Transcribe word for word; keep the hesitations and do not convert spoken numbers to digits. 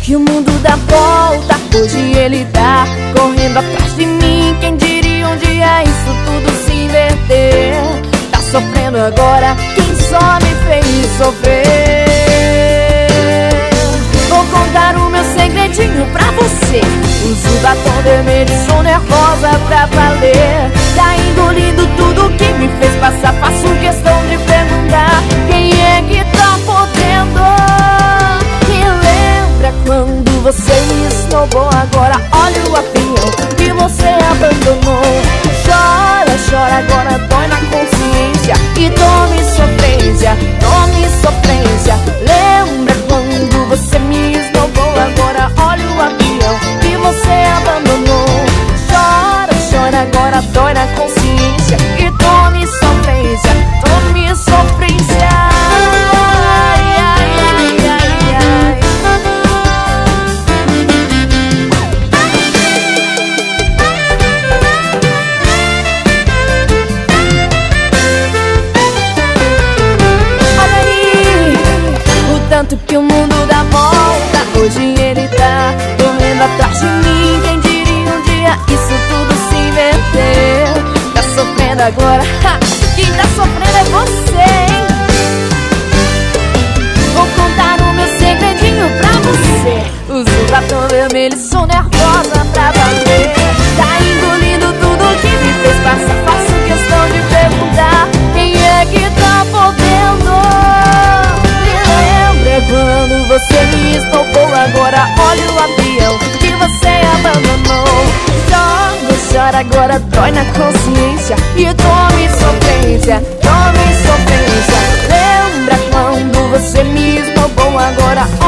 que o mundo dá volta, hoje ele tá correndo atrás de mim. Quem diria um dia isso tudo se inverter? Tá sofrendo agora quem só me fez sofrer. Vou contar o meu segredinho pra você. Uso batom vermelho e sou nervosa pra valer. Tá engolindo tudo que me fez passar. Faço questão de perguntar quem é que tá podendo. Me lembra quando você me esnobou? Agora olha o avião que você abandonou. Chora, chora, agora dói na consciência. E tome sofrência, tome sofrência. Lembra quando você me esnobou? Agora olha o avião que você abandonou. Chora, chora, agora dói na consciência. E tome sofrência, tome sofrência. Ai, ai, ai, ai, ai. Olha aí, o tanto que o mundo dá volta, hoje ele tá correndo atrás de mim. Quem diria um dia isso tudo se inverter? Tá sofrendo agora, ha, quem tá sofrendo é você, hein? Vou contar o meu segredinho pra você. Uso batom vermelho, sou nervosa pra valer. Tá engolindo tudo que me fez passar. Faço questão de perguntar quem é que tá podendo. Me lembra quando você me esnobou? Agora olha o avião que você abandonou. Chora, chora, agora dói na consciência. E tome sofrência, tome sofrência. Lembra quando você me esnobou? Agora